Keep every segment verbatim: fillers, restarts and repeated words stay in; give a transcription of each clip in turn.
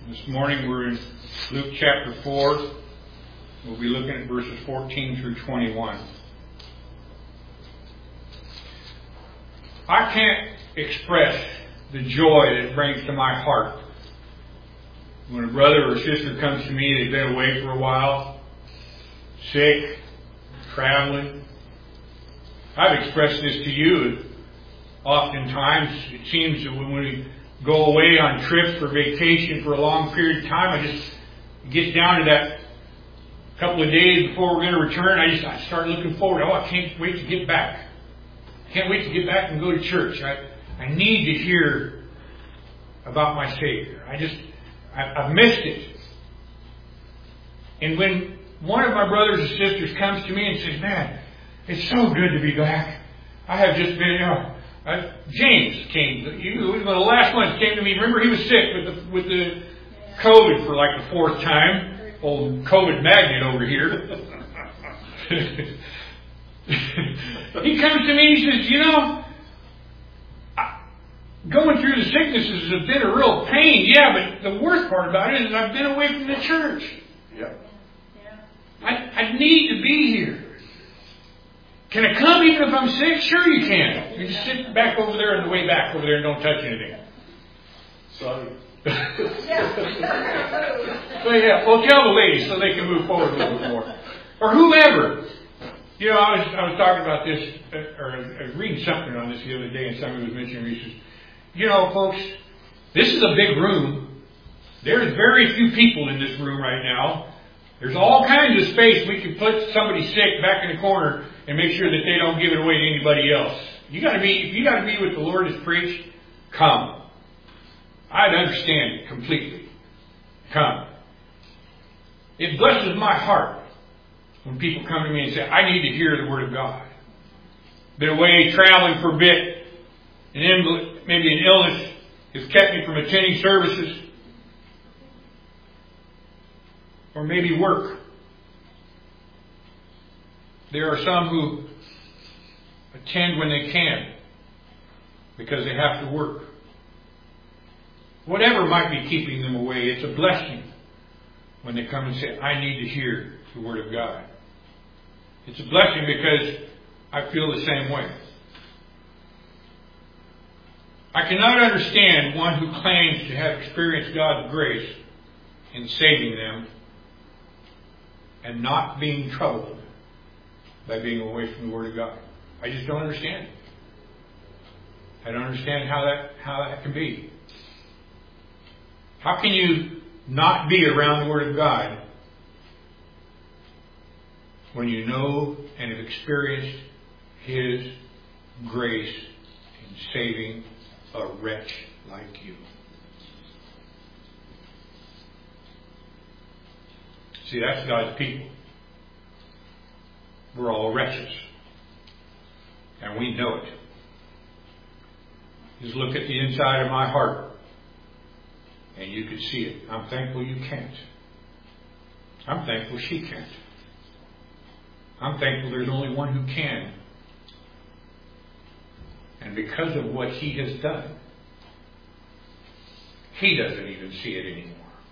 This morning we're in Luke chapter four. We'll be looking at verses fourteen through twenty-one. I can't express the joy that it brings to my heart when a brother or sister comes to me, they've been away for a while, sick, traveling. I've expressed this to you. Oftentimes, it seems that when we go away on trips or vacation for a long period of time, I just get down to that couple of days before we're going to return. I just I start looking forward. Oh, I can't wait to get back. I can't wait to get back and go to church. I, I need to hear about my Savior. I just, I, I've missed it. And when one of my brothers or sisters comes to me and says, "Man, it's so good to be back. I have just been, you know, Uh, James came. He was one of the last ones came to me. Remember, he was sick with the with the COVID for like the fourth time. Old COVID magnet over here. He comes to me. He says, "You know, I, going through the sicknesses has been a real pain. Yeah, but the worst part about it is I've been away from the church. Yep. I, I need to be here. Can I come even if I'm sick? Sure you can. You just sit back over there on the way back over there and don't touch anything." Sorry. So yeah, well, tell the ladies so they can move forward a little bit more. Or whoever. You know, I was I was talking about this, uh, or I was reading something on this the other day, and somebody was mentioning, he says, "You know, folks, this is a big room. There's very few people in this room right now. There's all kinds of space. We can put somebody sick back in the corner and make sure that they don't give it away to anybody else. You got to be, if you got to be what the Lord has preached, come. I'd understand it completely. Come. It blesses my heart when people come to me and say, I need to hear the Word of God. Been away traveling for a bit, and then maybe an illness has kept me from attending services, or maybe work. There are some who attend when they can because they have to work. Whatever might be keeping them away, it's a blessing when they come and say, I need to hear the Word of God. It's a blessing because I feel the same way. I cannot understand one who claims to have experienced God's grace in saving them and not being troubled by being away from the Word of God. I just don't understand it. I don't understand how that how that can be. How can you not be around the Word of God when you know and have experienced His grace in saving a wretch like you? See, that's God's people. We're all wretches. And we know it. Just look at the inside of my heart and you can see it. I'm thankful you can't. I'm thankful she can't. I'm thankful there's only one who can. And because of what He has done, He doesn't even see it anymore.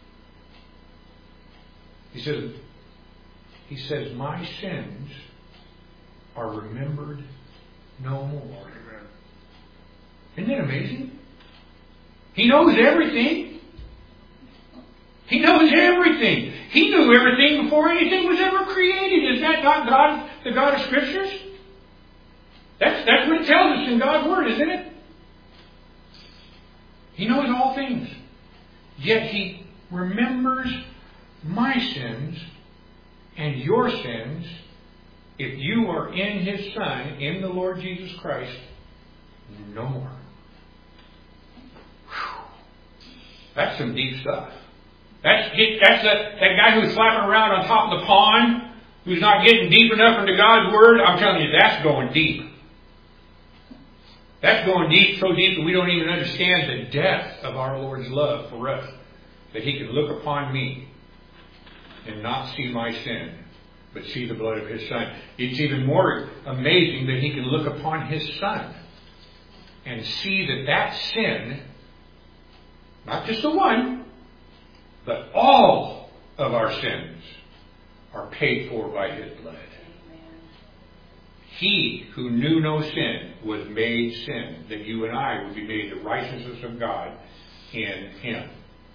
He says, He says, my sins are remembered no more. Isn't that amazing? He knows everything. He knows everything. He knew everything before anything was ever created. Is that not God, the God of Scriptures? That's, that's what it tells us in God's Word, isn't it? He knows all things. Yet He remembers my sins and your sins if you are in His Son, in the Lord Jesus Christ, no more. Whew. That's some deep stuff. That's that's a, that guy who's flapping around on top of the pond, who's not getting deep enough into God's Word. I'm telling you, that's going deep. That's going deep, so deep that we don't even understand the depth of our Lord's love for us. That He can look upon me and not see my sin, but see the blood of His Son. It's even more amazing that He can look upon His Son and see that that sin, not just the one, our sins are paid for by His blood. He who knew no sin was made sin, that you and I would be made the righteousness of God in Him.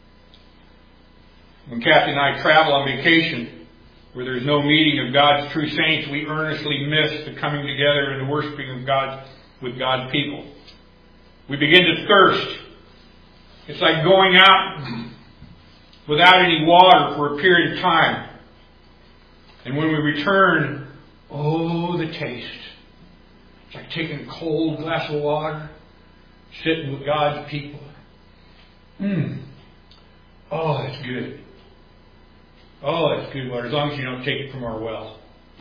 When Kathy and I travel on vacation, where there's no meeting of God's true saints, we earnestly miss the coming together and the worshiping of God with God's people. We begin to thirst. It's like going out without any water for a period of time. And when we return, oh, the taste. It's like taking a cold glass of water, sitting with God's people. Mmm. Oh, that's good. Oh, that's good water, as long as you don't take it from our well.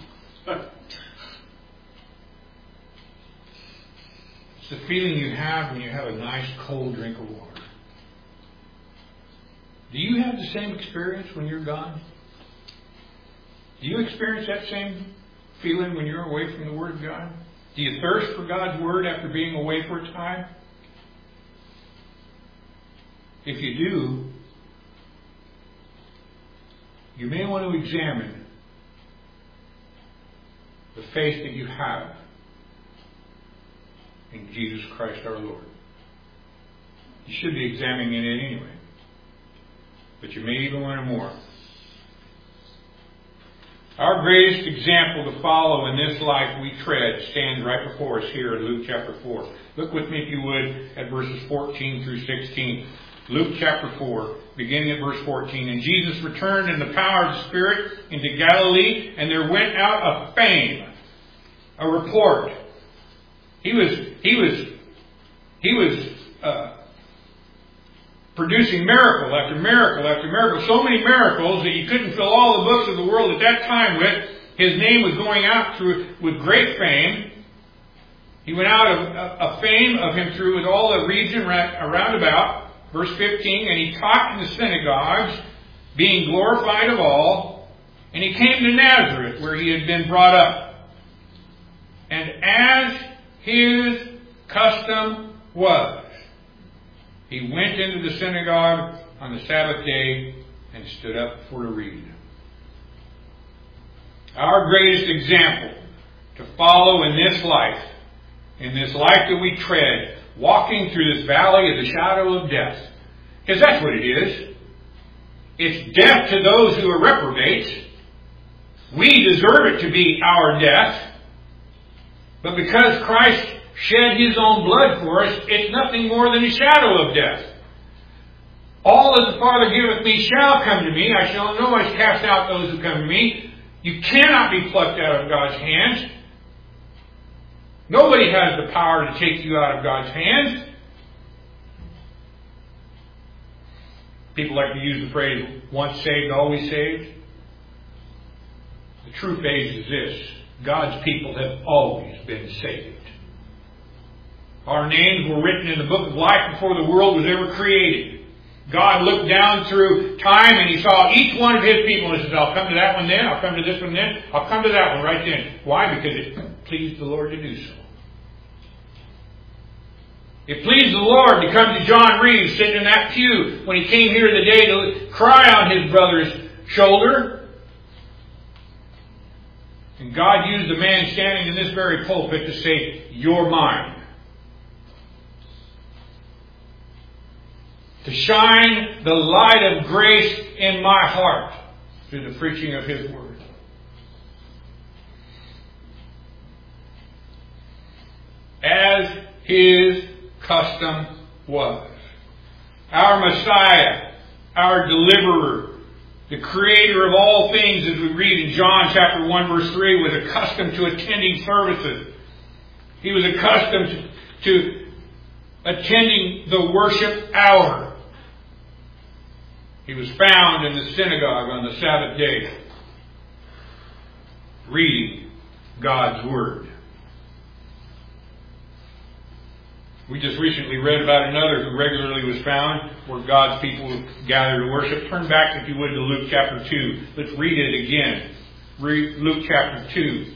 It's the feeling you have when you have a nice cold drink of water. Do you have the same experience when you're gone? Do you experience that same feeling when you're away from the Word of God? Do you thirst for God's Word after being away for a time? If you do, you may want to examine the faith that you have in Jesus Christ our Lord. You should be examining it anyway, but you may even want to more. Our greatest example to follow in this life we tread stands right before us here in Luke chapter four. Look with me, if you would, at verses fourteen through sixteen. Luke chapter four, beginning at verse fourteen. And Jesus returned in the power of the Spirit into Galilee, and there went out a fame, a report. He was, he was, he was uh, producing miracle after miracle after miracle. So many miracles that you couldn't fill all the books of the world at that time with. His name was going out through with great fame. He went out of a, a fame of him through with all the region around about. Verse fifteen, and he taught in the synagogues, being glorified of all. And he came to Nazareth, where he had been brought up. And as his custom was, he went into the synagogue on the Sabbath day and stood up for to read. Our greatest example to follow in this life, in this life that we tread, walking through this valley of the shadow of death. Because that's what it is. It's death to those who are reprobates. We deserve it to be our death. But because Christ shed His own blood for us, it's nothing more than a shadow of death. All that the Father giveth me shall come to me. I shall in no wise cast out those who come to me. You cannot be plucked out of God's hands. Nobody has the power to take you out of God's hands. People like to use the phrase, once saved, always saved. The true phrase is this: God's people have always been saved. Our names were written in the book of life before the world was ever created. God looked down through time and He saw each one of His people and says, I'll come to that one then, I'll come to this one then, I'll come to that one right then. Why? Because it pleased the Lord to do so. It pleased the Lord to come to John Reeves sitting in that pew when he came here the day to cry on his brother's shoulder. And God used a man standing in this very pulpit to say, you're mine. To shine the light of grace in my heart through the preaching of His Word. As His custom was. Our Messiah, our deliverer, the creator of all things, as we read in John chapter one verse three, was accustomed to attending services. He was accustomed to, to attending the worship hour. He was found in the synagogue on the Sabbath day, reading God's Word. We just recently read about another who regularly was found where God's people gather to worship. Turn back, if you would, to Luke chapter two. Let's read it again. Read Luke chapter two.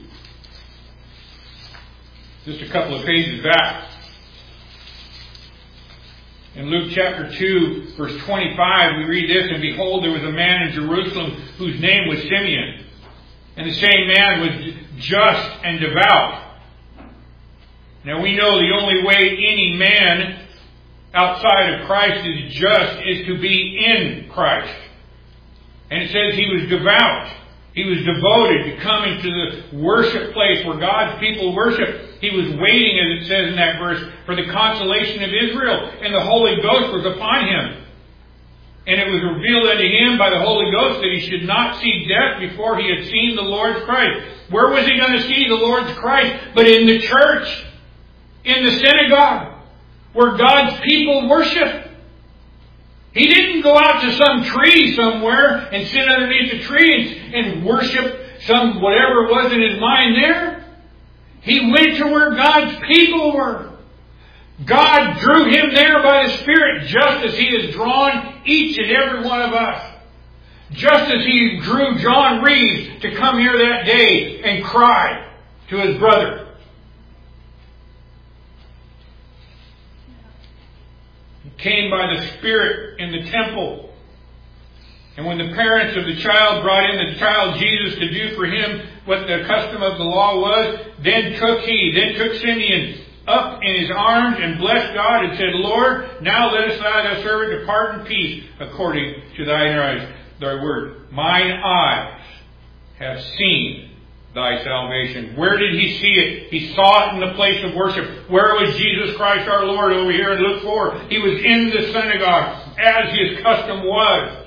Just a couple of pages back. In Luke chapter two, verse twenty-five, we read this, "And behold, there was a man in Jerusalem whose name was Simeon. And the same man was just and devout." Now we know the only way any man outside of Christ is just is to be in Christ. And it says he was devout. He was devoted to coming to the worship place where God's people worship. He was waiting, as it says in that verse, for the consolation of Israel. And the Holy Ghost was upon him. And it was revealed unto him by the Holy Ghost that he should not see death before he had seen the Lord's Christ. Where was he going to see the Lord's Christ? But in the church, in the synagogue, where God's people worship. He didn't go out to some tree somewhere and sit underneath a tree and, and worship some whatever it was in his mind there. He went to where God's people were. God drew him there by the Spirit, just as He has drawn each and every one of us. Just as He drew John Reeves to come here that day and cry to his brother. He came by the Spirit in the temple. And when the parents of the child brought in the child Jesus to do for him what the custom of the law was, then took he, then took Simeon up in his arms and blessed God and said, "Lord, now lettest thou thy servant depart in peace according to thy, thy word. Mine eyes have seen thy salvation." Where did he see it? He saw it in the place of worship. Where was Jesus Christ our Lord over here in Luke four? He was in the synagogue, as his custom was.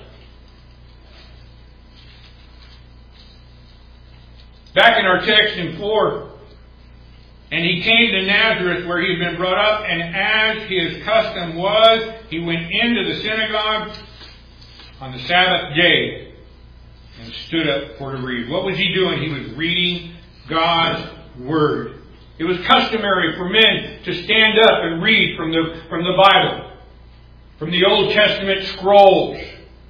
Back in our text in four, "And he came to Nazareth where he had been brought up, and as his custom was, he went into the synagogue on the Sabbath day and stood up for to read." What was he doing? He was reading God's Word. It was customary for men to stand up and read from the, from the Bible, from the Old Testament scrolls.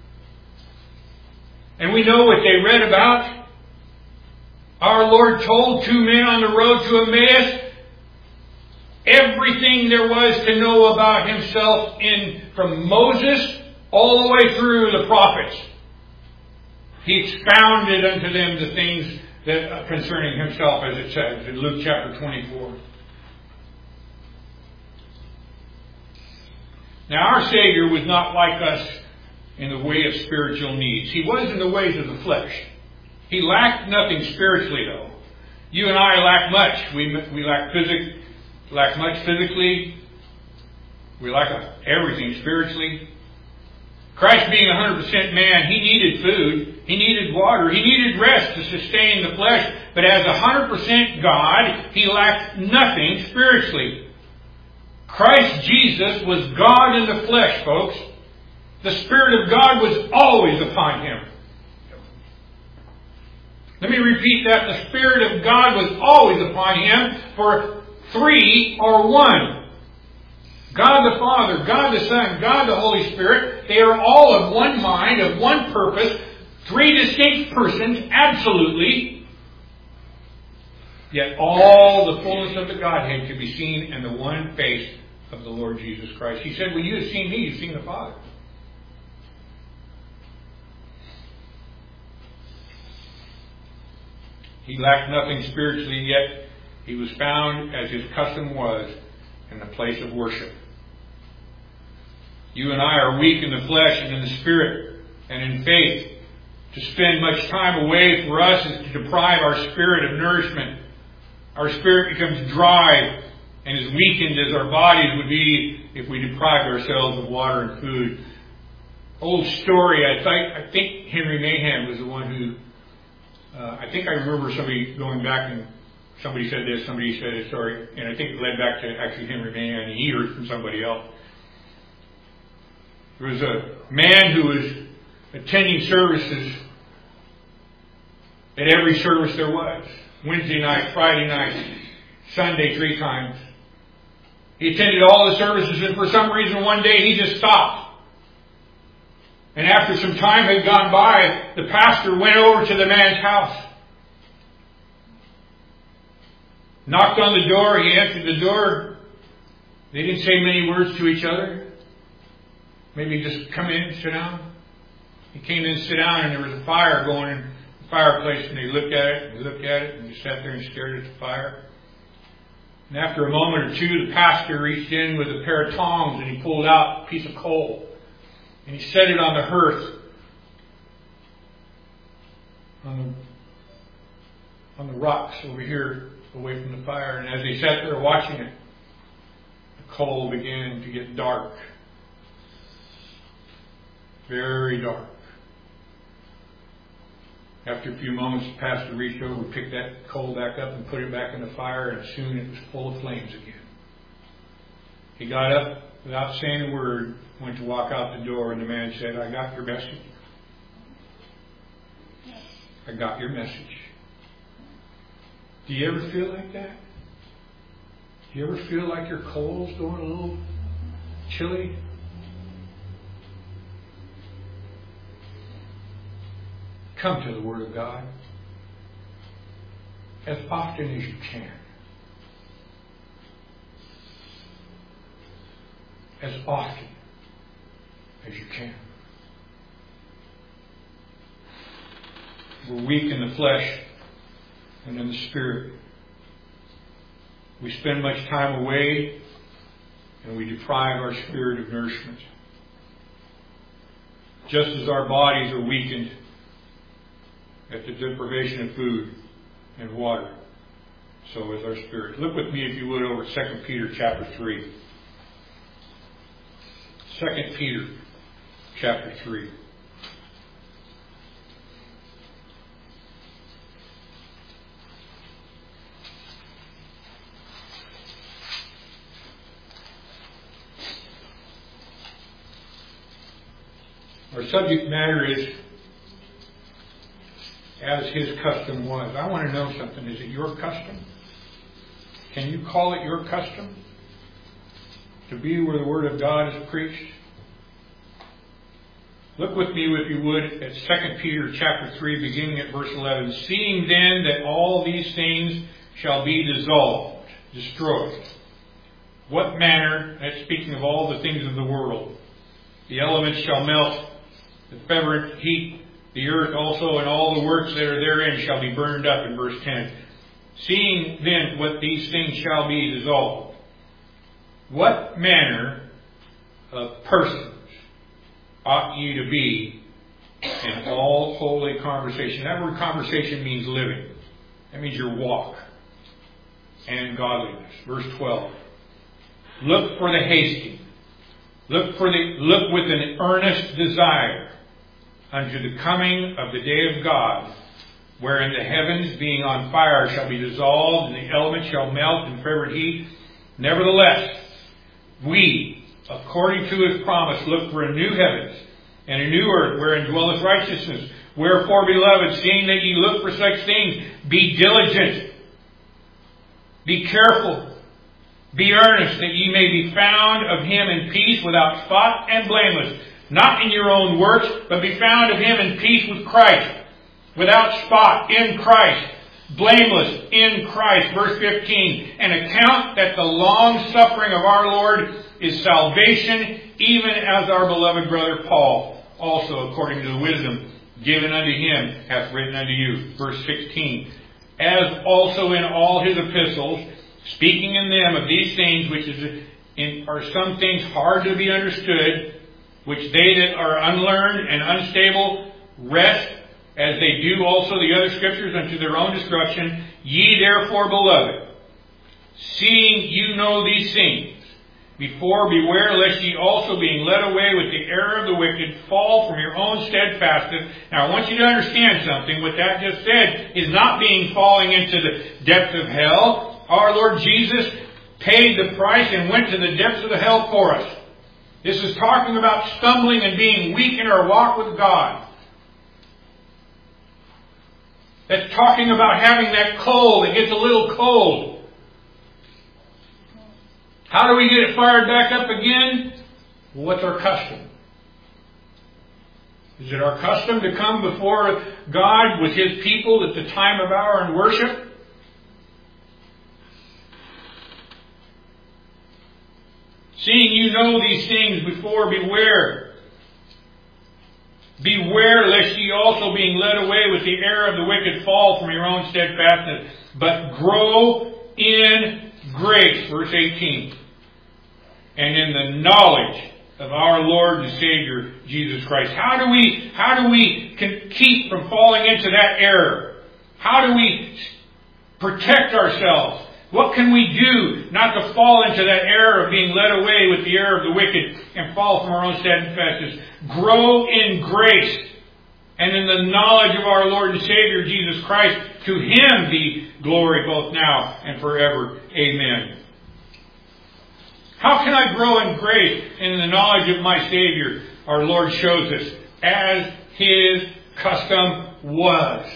And we know what they read about. Our Lord told two men on the road to Emmaus everything there was to know about Himself in from Moses all the way through the prophets. He expounded unto them the things that uh, concerning Himself, as it says in Luke chapter twenty-four. Now our Savior was not like us in the way of spiritual needs. He was in the ways of the flesh. He lacked nothing spiritually, though. You and I lack much. We we lack physic, lack much physically. We lack everything spiritually. Christ being one hundred percent man, He needed food. He needed water. He needed rest to sustain the flesh. But as one hundred percent God, He lacked nothing spiritually. Christ Jesus was God in the flesh, folks. The Spirit of God was always upon Him. Let me repeat that. The Spirit of God was always upon Him, for three are one. God the Father, God the Son, God the Holy Spirit, they are all of one mind, of one purpose, three distinct persons, absolutely. Yet all the fullness of the Godhead could be seen in the one face of the Lord Jesus Christ. He said, "When you have seen me, you've seen the Father." He lacked nothing spiritually, yet He was found, as His custom was, in the place of worship. You and I are weak in the flesh and in the spirit and in faith. To spend much time away for us is to deprive our spirit of nourishment. Our spirit becomes dry and as weakened as our bodies would be if we deprived ourselves of water and food. Old story, I think, I think Henry Mahan was the one who Uh, I think I remember somebody going back and somebody said this, somebody said a story, and I think it led back to actually Henry Mahan, and he heard from somebody else. There was a man who was attending services at every service there was. Wednesday night, Friday night, Sunday three times. He attended all the services, and for some reason one day he just stopped. And after some time had gone by, the pastor went over to the man's house. Knocked on the door. He answered the door. They didn't say many words to each other. maybe just come in and sit down. He came in and sit down, and there was a fire going in the fireplace, and he looked at it, and he looked at it, and he sat there and stared at the fire. And after a moment or two, the pastor reached in with a pair of tongs, and he pulled out a piece of coal, and he set it on the hearth, on the, on the rocks over here, away from the fire. And as he sat there watching it, the coal began to get dark. Very dark. After a few moments, the pastor reached over, picked that coal back up, and put it back in the fire, and soon it was full of flames again. He got up, without saying a word, went to walk out the door, and the man said, I got your message. I got your message. Do you ever feel like that? Do you ever feel like your coal's going a little chilly? Come to the Word of God as often as you can. As often as you can. We're weak in the flesh and in the spirit. We spend much time away, and we deprive our spirit of nourishment. Just as our bodies are weakened at the deprivation of food and water, so is our spirit. Look with me, if you would, over Second Peter chapter three. Second Peter chapter three. Our subject matter is, as his custom was. I want to know something. Is it your custom? Can you call it your custom to be where the Word of God is preached? Look with me, if you would, at Second Peter chapter three, beginning at verse eleven. Seeing then that all these things shall be dissolved, destroyed. What manner, that's speaking of all the things of the world. The elements shall melt, the fervent heat, the earth also, and all the works that are therein shall be burned up, in verse ten. Seeing then what these things shall be dissolved, what manner of persons ought ye to be in all holy conversation? That word conversation means living. That means your walk and godliness. Verse twelve. Look for the hasty. Look for the look with an earnest desire unto the coming of the day of God, wherein the heavens being on fire shall be dissolved, and the elements shall melt in fervent heat. Nevertheless, we, according to his promise, look for a new heavens and a new earth, wherein dwelleth righteousness. Wherefore, beloved, seeing that ye look for such things, be diligent, be careful, be earnest, that ye may be found of him in peace, without spot and blameless, not in your own works, but be found of him in peace with Christ, without spot in Christ, blameless in Christ. Verse fifteen. And account that the long suffering of our Lord is salvation, even as our beloved brother Paul, also according to the wisdom given unto him, hath written unto you. Verse sixteen. As also in all his epistles, speaking in them of these things, which is in, are some things hard to be understood, which they that are unlearned and unstable rest, as they do also the other scriptures, unto their own destruction. Ye therefore, beloved, seeing you know these things, before beware lest ye also, being led away with the error of the wicked, fall from your own steadfastness. Now I want you to understand something. What that just said is not being falling into the depth of hell. Our Lord Jesus paid the price and went to the depths of the hell for us. This is talking about stumbling and being weak in our walk with God. That's talking about having that coal that gets a little cold. How do we get it fired back up again? Well, what's our custom? Is it our custom to come before God with His people at the time of hour and worship? Seeing you know these things, before beware Beware lest ye also, being led away with the error of the wicked, fall from your own steadfastness, but grow in grace. Verse eighteen. And in the knowledge of our Lord and Savior, Jesus Christ. How do we, how do we keep from falling into that error? How do we protect ourselves? What can we do not to fall into that error of being led away with the error of the wicked and fall from our own steadfastness? Grow in grace and in the knowledge of our Lord and Savior Jesus Christ. To Him be glory both now and forever. Amen. How can I grow in grace and in the knowledge of my Savior? Our Lord shows us, as His custom was.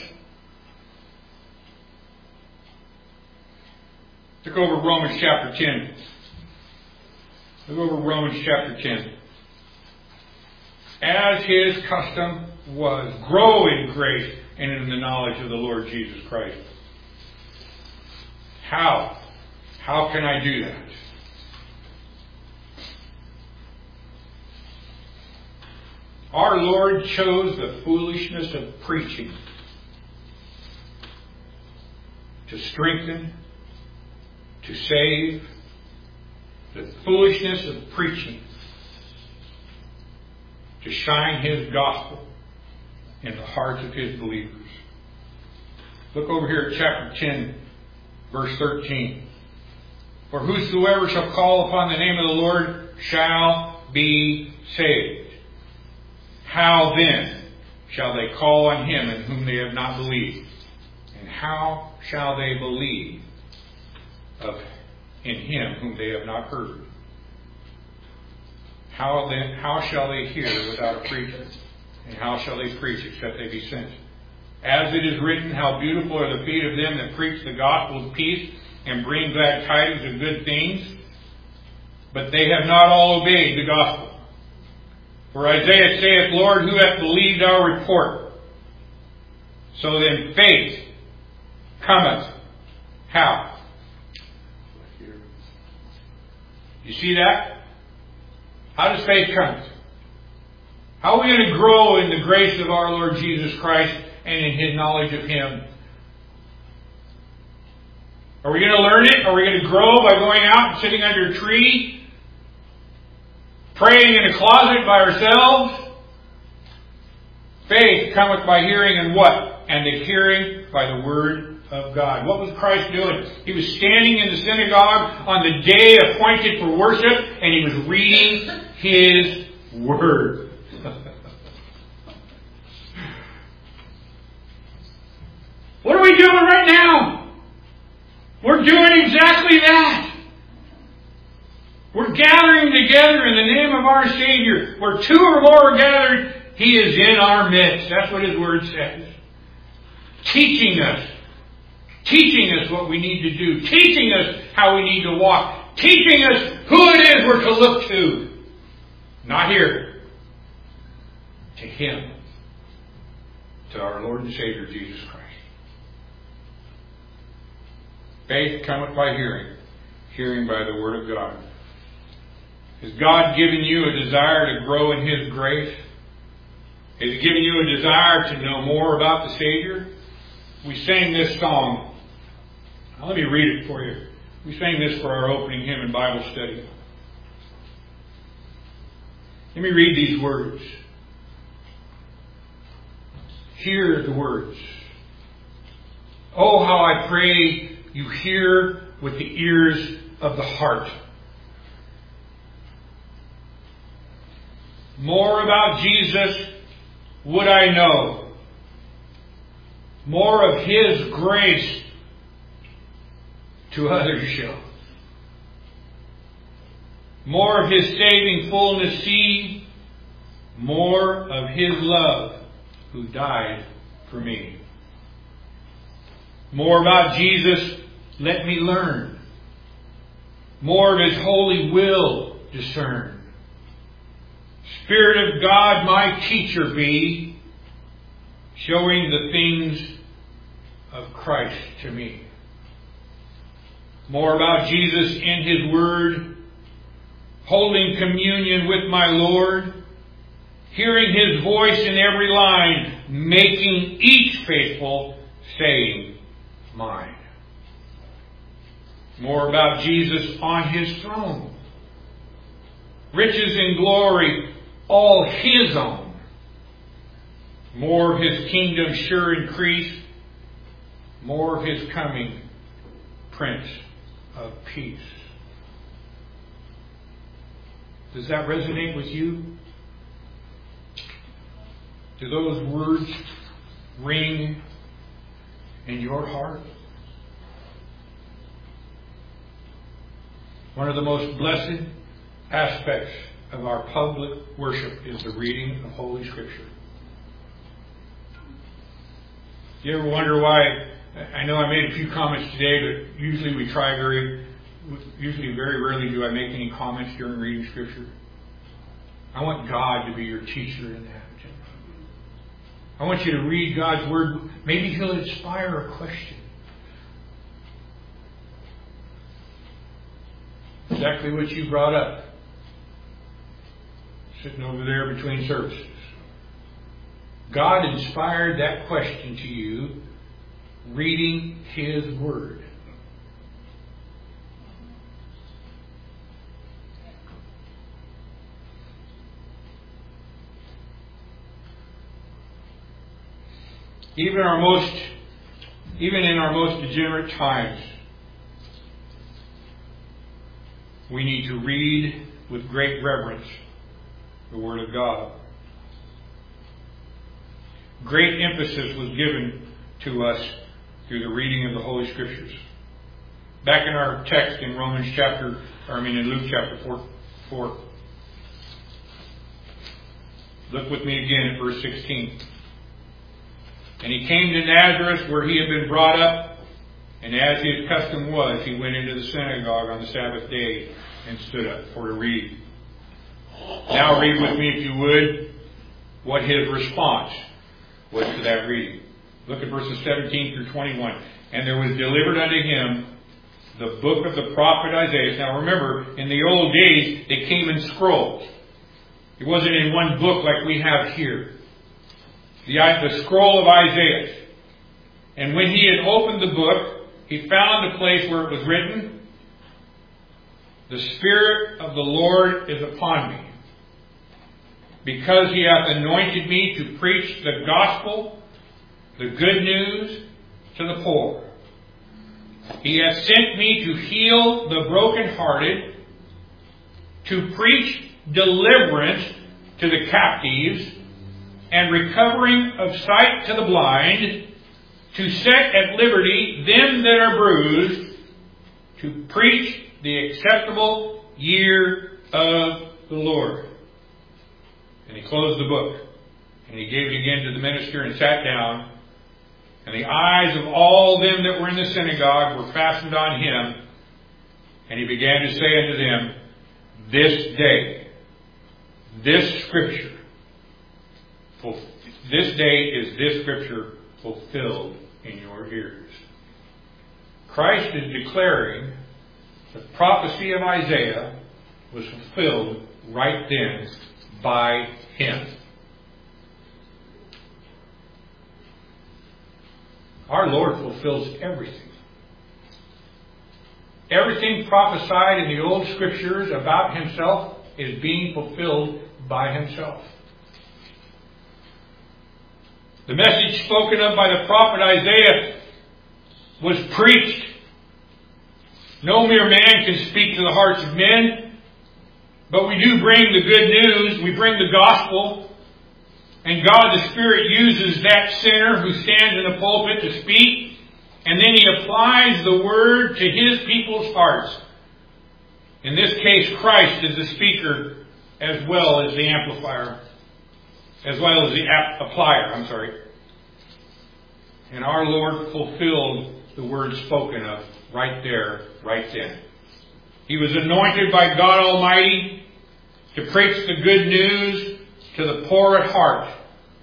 Look over Romans chapter ten. Look over Romans chapter ten. As His custom was, grow in grace and in the knowledge of the Lord Jesus Christ. How? How can I do that? Our Lord chose the foolishness of preaching to strengthen, to save, the foolishness of preaching to shine His gospel in the hearts of His believers. Look over here at chapter ten, verse thirteen. For whosoever shall call upon the name of the Lord shall be saved. How then shall they call on Him in whom they have not believed? And how shall they believe of in Him whom they have not heard? How then how shall they hear without a preacher? And how shall they preach except they be sent? As it is written, how beautiful are the feet of them that preach the gospel of peace and bring glad tidings of good things. But they have not all obeyed the gospel. For Isaiah saith, Lord, who hath believed our report? So then faith cometh. How? You see that? How does faith come? How are we going to grow in the grace of our Lord Jesus Christ and in His knowledge of Him? Are we going to learn it? Are we going to grow by going out and sitting under a tree? Praying in a closet by ourselves? Faith cometh by hearing, and what? And the hearing by the Word of God. What was Christ doing? He was standing in the synagogue on the day appointed for worship, and He was reading His Word. What are we doing right now? We're doing exactly that. We're gathering together in the name of our Savior. Where two or more are gathered, He is in our midst. That's what His Word says. Teaching us. Teaching us what we need to do. Teaching us how we need to walk. Teaching us who it is we're to look to. Not here. To Him. To our Lord and Savior, Jesus Christ. Faith cometh by hearing. Hearing by the Word of God. Has God given you a desire to grow in His grace? Has He given you a desire to know more about the Savior? We sang this song. Now, let me read it for you. We sang this for our opening hymn and Bible study. Let me read these words. Hear the words. Oh, how I pray you hear with the ears of the heart. More about Jesus would I know. More of His grace to others show. More of His saving fullness see. More of His love who died for me. More about Jesus let me learn. More of His holy will discern. Spirit of God, my teacher be, showing the things of Christ to me. More about Jesus in His Word, holding communion with my Lord, hearing His voice in every line, making each faithful, saying, mine. More about Jesus on His throne. Riches and glory, all His own. More of His kingdom sure increase. More of His coming, Prince of Peace. Does that resonate with you? Do those words ring in your heart? One of the most blessed aspects of our public worship is the reading of Holy Scripture. You ever wonder why? I know I made a few comments today, but usually we try very, usually very rarely do I make any comments during reading Scripture. I want God to be your teacher in that. I want you to read God's Word. Maybe He'll inspire a question. Exactly what you brought up. Sitting over there between services. God inspired that question to you reading His Word. Even our most, even in our most degenerate times, we need to read with great reverence the Word of God. Great emphasis was given to us through the reading of the Holy Scriptures. Back in our text in Romans chapter, or I mean in Luke chapter four, four. Look with me again at verse sixteen. And he came to Nazareth where he had been brought up, and as his custom was, he went into the synagogue on the Sabbath day and stood up for to read. Now read with me, if you would, what his response was to that reading. Look at verses seventeen through twenty-one. And there was delivered unto him the book of the prophet Isaiah. Now remember, in the old days, they came in scrolls. It wasn't in one book like we have here. The, the scroll of Isaiah. And when he had opened the book, he found the place where it was written, the Spirit of the Lord is upon me, because He hath anointed me to preach the gospel, the good news to the poor. He hath sent me to heal the brokenhearted, to preach deliverance to the captives, and recovering of sight to the blind, to set at liberty them that are bruised, to preach the acceptable year of the Lord. And he closed the book, and he gave it again to the minister and sat down. And the eyes of all them that were in the synagogue were fastened on him. And he began to say unto them, this day, this scripture, this day is this scripture fulfilled in your ears. Christ is declaring the prophecy of Isaiah was fulfilled right then by Him. Our Lord fulfills everything. Everything prophesied in the old scriptures about Himself is being fulfilled by Himself. The message spoken of by the prophet Isaiah was preached. No mere man can speak to the hearts of men, but we do bring the good news. We bring the gospel. And God the Spirit uses that sinner who stands in the pulpit to speak, and then He applies the word to His people's hearts. In this case, Christ is the speaker as well as the amplifier, as well as the applier, I'm sorry. And our Lord fulfilled the word spoken of right there, right then. He was anointed by God Almighty to preach the good news to the poor at heart.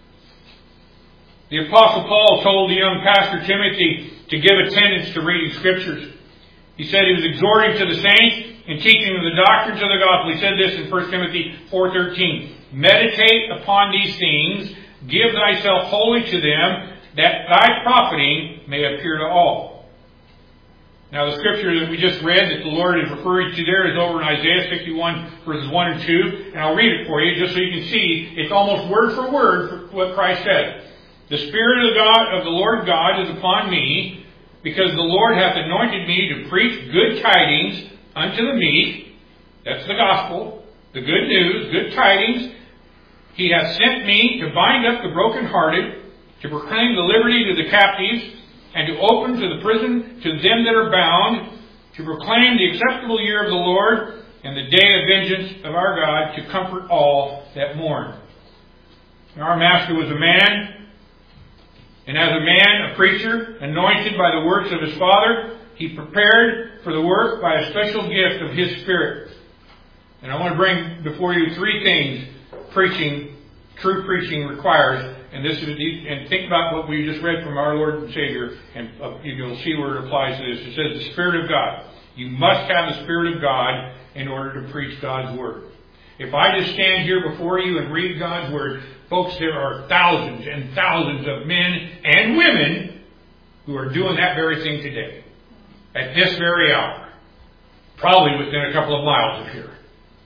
The Apostle Paul told the young pastor Timothy to give attendance to reading Scriptures. He said he was exhorting to the saints and teaching them the doctrines of the gospel. He said this in First Timothy four thirteen. meditate upon these things, give thyself wholly to them, that thy profiting may appear to all. Now the scripture that we just read that the Lord is referring to there is over in Isaiah sixty-one verses one and two. And I'll read it for you just so you can see it's almost word for word for what Christ said. The Spirit of God of the Lord God is upon me, because the Lord hath anointed me to preach good tidings unto the meek. That's the gospel. The good news, good tidings. He hath sent me to bind up the brokenhearted, to proclaim the liberty to the captives, and to open to the prison to them that are bound, to proclaim the acceptable year of the Lord, and the day of vengeance of our God, to comfort all that mourn. And our Master was a man, and as a man, a preacher, anointed by the works of his Father, he prepared for the work by a special gift of his Spirit. And I want to bring before you three things preaching, true preaching requires. And this is, and think about what we just read from our Lord and Savior, and you'll see where it applies to this. It says the Spirit of God. You must have the Spirit of God in order to preach God's Word. If I just stand here before you and read God's Word, folks, there are thousands and thousands of men and women who are doing that very thing today. At this very hour. Probably within a couple of miles of here.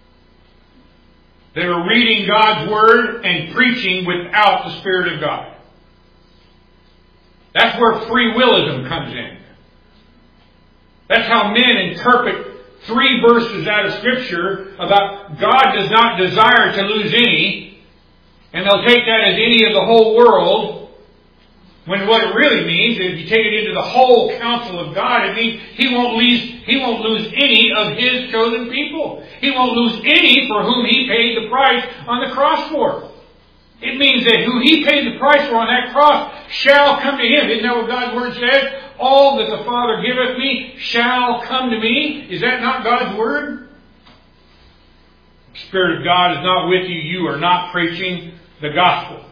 That are reading God's Word and preaching without the Spirit of God. That's where free willism comes in. That's how men interpret three verses out of Scripture about God does not desire to lose any, and they'll take that as any of the whole world, when what it really means, if you take it into the whole counsel of God, it means He won't lose, He won't lose any of His chosen people. He won't lose any for whom He paid the price on the cross for. It means that who He paid the price for on that cross shall come to Him. Isn't that what God's Word says? All that the Father giveth me shall come to me. Is that not God's Word? The Spirit of God is not with you. You are not preaching the gospel.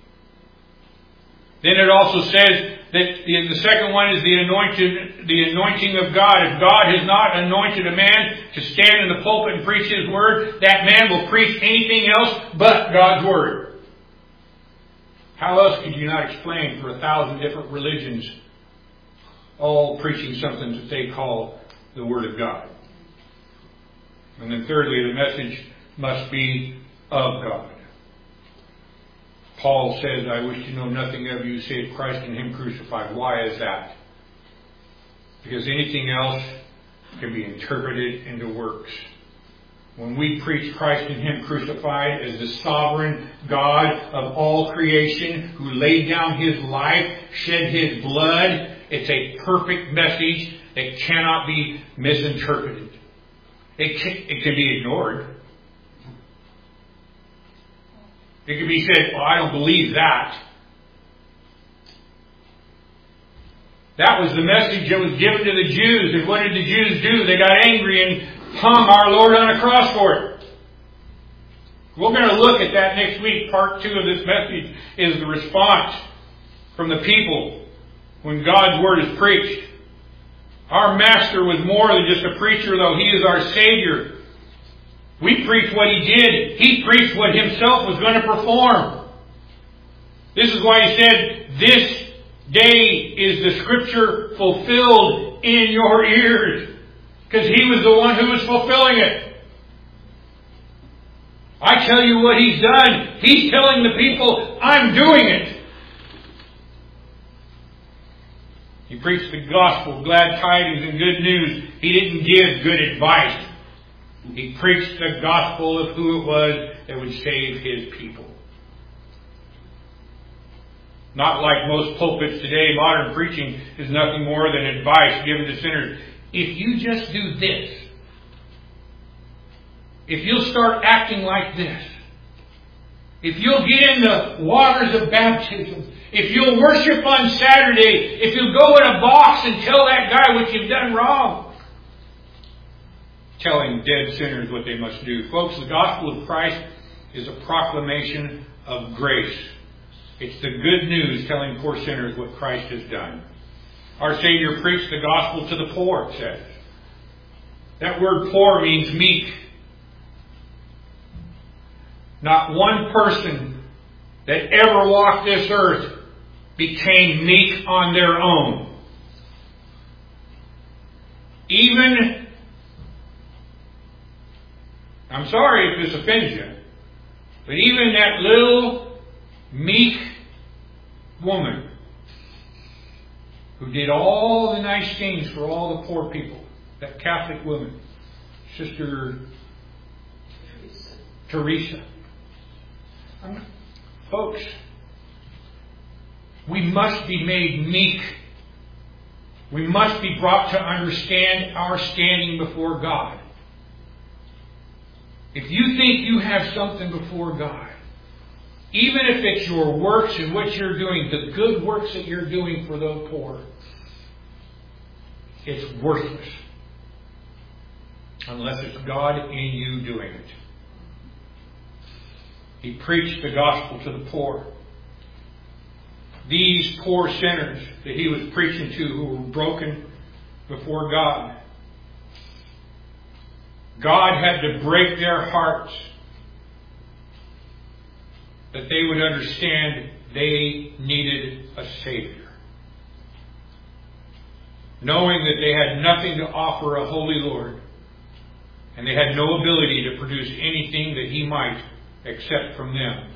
Then it also says that the, the second one is the anointed, the anointing of God. If God has not anointed a man to stand in the pulpit and preach His Word, that man will preach anything else but God's Word. How else could you not explain for a thousand different religions all preaching something that they call the Word of God? And then thirdly, the message must be of God. Paul says, I wish to know nothing of you save Christ and Him crucified. Why is that? Because anything else can be interpreted into works. When we preach Christ and Him crucified as the sovereign God of all creation, who laid down His life, shed His blood, it's a perfect message that cannot be misinterpreted. It can, it can be ignored. It could be said, well, I don't believe that. That was the message that was given to the Jews. And what did the Jews do? They got angry and hung our Lord on a cross for it. We're going to look at that next week. Part two of this message is the response from the people when God's Word is preached. Our Master was more than just a preacher, though He is our Savior. We preach what He did. He preached what Himself was going to perform. This is why He said, this day is the Scripture fulfilled in your ears. Because He was the one who was fulfilling it. I tell you what He's done. He's telling the people, I'm doing it. He preached the gospel, glad tidings and good news. He didn't give good advice. He preached the gospel of who it was that would save His people. Not like most pulpits today, modern preaching is nothing more than advice given to sinners. If you just do this, if you'll start acting like this, if you'll get in the waters of baptism, if you'll worship on Saturday, if you'll go in a box and tell that guy what you've done wrong, telling dead sinners what they must do. Folks, the gospel of Christ is a proclamation of grace. It's the good news telling poor sinners what Christ has done. Our Savior preached the gospel to the poor, it says. That word poor means meek. Not one person that ever walked this earth became meek on their own. Even, I'm sorry if this offends you, but even that little meek woman who did all the nice things for all the poor people, that Catholic woman, Sister Teresa. Teresa. Um, folks, we must be made meek. We must be brought to understand our standing before God. If you think you have something before God, even if it's your works and what you're doing, the good works that you're doing for the poor, it's worthless. Unless it's God in you doing it. He preached the gospel to the poor. These poor sinners that he was preaching to, who were broken before God, God had to break their hearts that they would understand they needed a Savior. Knowing that they had nothing to offer a holy Lord, and they had no ability to produce anything that He might accept from them.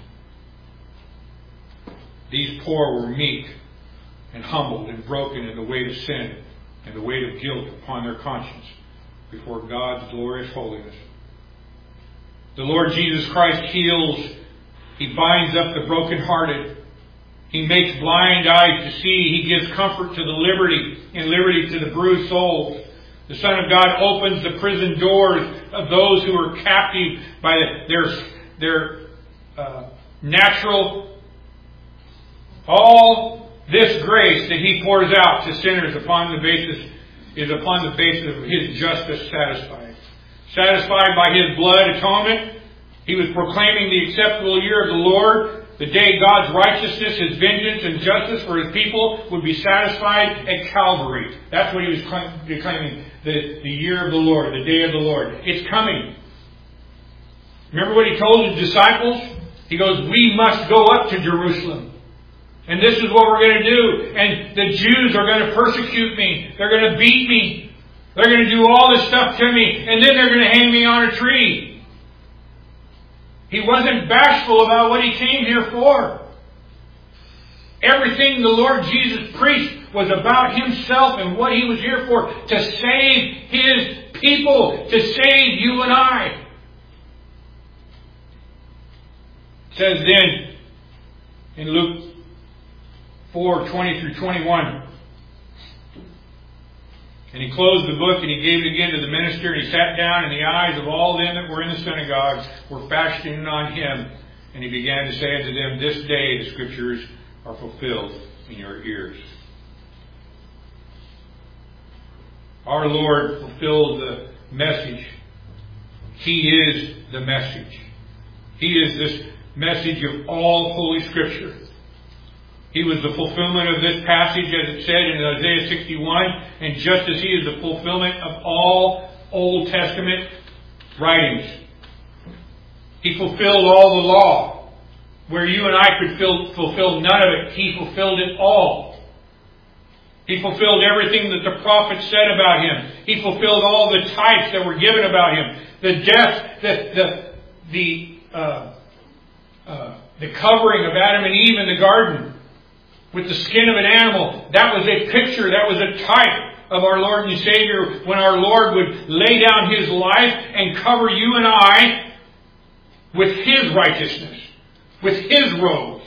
These poor were meek and humbled and broken in the weight of sin and the weight of guilt upon their conscience before God's glorious holiness. The Lord Jesus Christ heals. He binds up the brokenhearted. He makes blind eyes to see. He gives comfort to the liberty and liberty to the bruised souls. The Son of God opens the prison doors of those who are captive by their, their uh, natural, all this grace that He pours out to sinners upon the basis is upon the basis of His justice satisfied. Satisfied by His blood atonement. He was proclaiming the acceptable year of the Lord, the day God's righteousness, His vengeance and justice for His people would be satisfied at Calvary. That's what He was declaiming, the, the year of the Lord, the day of the Lord. It's coming. Remember what He told His disciples? He goes, we must go up to Jerusalem. And this is what we're going to do. And the Jews are going to persecute me. They're going to beat me. They're going to do all this stuff to me. And then they're going to hang me on a tree. He wasn't bashful about what He came here for. Everything the Lord Jesus preached was about Himself and what He was here for. To save His people. To save you and I. It says then in Luke four, twenty through twenty-one. And He closed the book and He gave it again to the minister, and He sat down, and the eyes of all them that were in the synagogue were fastening on Him. And He began to say unto them, this day the Scriptures are fulfilled in your ears. Our Lord fulfilled the message. He is the message. He is this message of all Holy Scripture. He was the fulfillment of this passage, as it said in Isaiah sixty-one, and just as He is the fulfillment of all Old Testament writings. He fulfilled all the law. Where you and I could fill, fulfill none of it, He fulfilled it all. He fulfilled everything that the prophets said about Him. He fulfilled all the types that were given about Him. The death, the the the uh, uh, the covering of Adam and Eve in the garden with the skin of an animal. That was a picture, that was a type of our Lord and Savior, when our Lord would lay down His life and cover you and I with His righteousness, with His robes.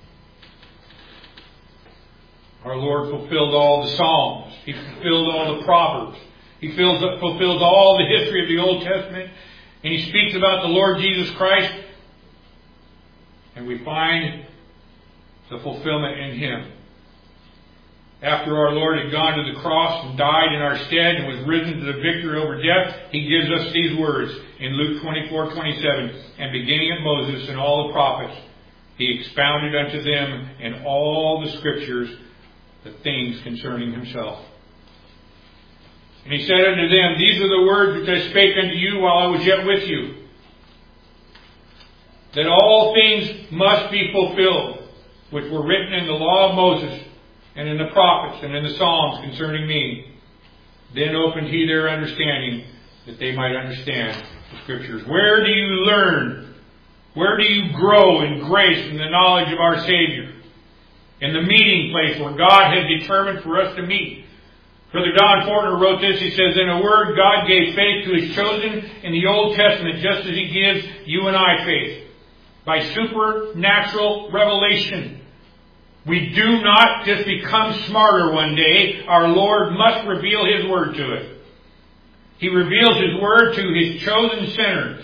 Our Lord fulfilled all the Psalms. He fulfilled all the Proverbs. He fulfills all the history of the Old Testament. And He speaks about the Lord Jesus Christ. And we find the fulfillment in Him. After our Lord had gone to the cross and died in our stead and was risen to the victory over death, He gives us these words in Luke twenty-four, twenty-seven. And beginning at Moses and all the prophets, He expounded unto them in all the Scriptures the things concerning Himself. And He said unto them, these are the words which I spake unto you while I was yet with you. that all things must be fulfilled, which were written in the law of Moses, and in the prophets, and in the Psalms concerning me. Then opened he their understanding, that they might understand the Scriptures. Where do you learn? Where do you grow in grace and the knowledge of our Savior? In the meeting place where God has determined for us to meet. Brother Don Fortner wrote this. He says, in a word, God gave faith to His chosen in the Old Testament, just as He gives you and I faith. By supernatural revelation. We do not just become smarter one day. Our Lord must reveal His Word to us. He reveals His Word to His chosen sinners.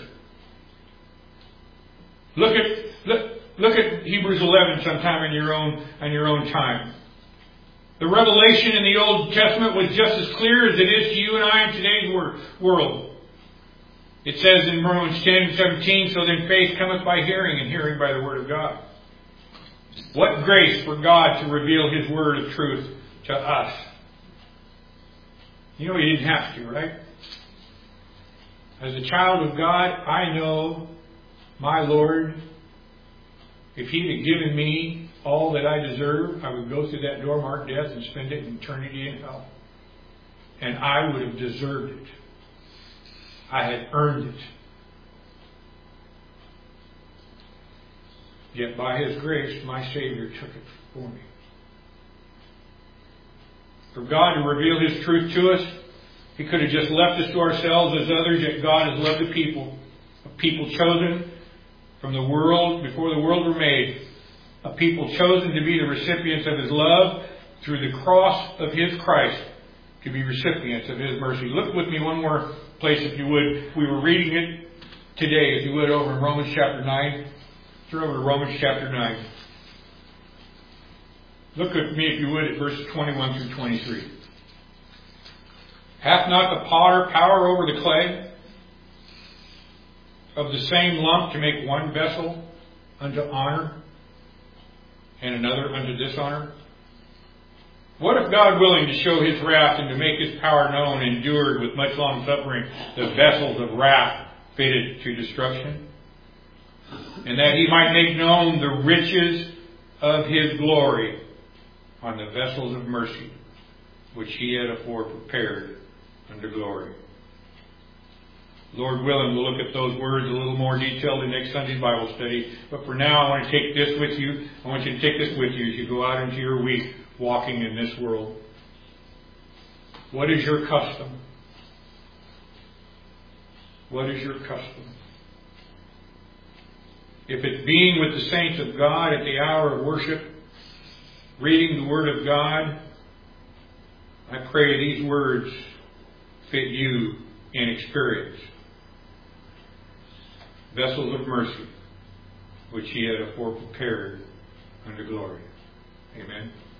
Look at look, look at Hebrews eleven sometime in your own in your own time. The revelation in the Old Testament was just as clear as it is to you and I in today's world. It says in Romans ten and seventeen, so then faith cometh by hearing, and hearing by the Word of God. What grace for God to reveal His Word of truth to us. You know He didn't have to, right? As a child of God, I know my Lord, if He'd have given me all that I deserve, I would go through that door marked death and spend it in eternity in hell. And I would have deserved it. I had earned it. Yet by His grace, my Savior took it for me. For God to reveal His truth to us, He could have just left us to ourselves as others, yet God has loved the people. A people chosen from the world, before the world were made. A people chosen to be the recipients of His love through the cross of His Christ, to be recipients of His mercy. Look with me one more place, if you would. We were reading it today, if you would, over in Romans chapter nine. Turn over to Romans chapter nine. Look at me, if you would, at verses twenty-one through twenty-three. Hath not the potter power over the clay, of the same lump to make one vessel unto honor, and another unto dishonor? What if God, willing to show His wrath and to make His power known, endured with much long suffering the vessels of wrath fitted to destruction? And that He might make known the riches of His glory on the vessels of mercy, which He had afore prepared unto glory. Lord willing, we'll look at those words a little more detailed in next Sunday's Bible study. But for now, I want to take this with you. I want you to take this with you as you go out into your week walking in this world. What is your custom? What is your custom? If it's being with the saints of God at the hour of worship, reading the Word of God, I pray these words fit you in experience. Vessels of mercy, which He had afore prepared unto glory. Amen.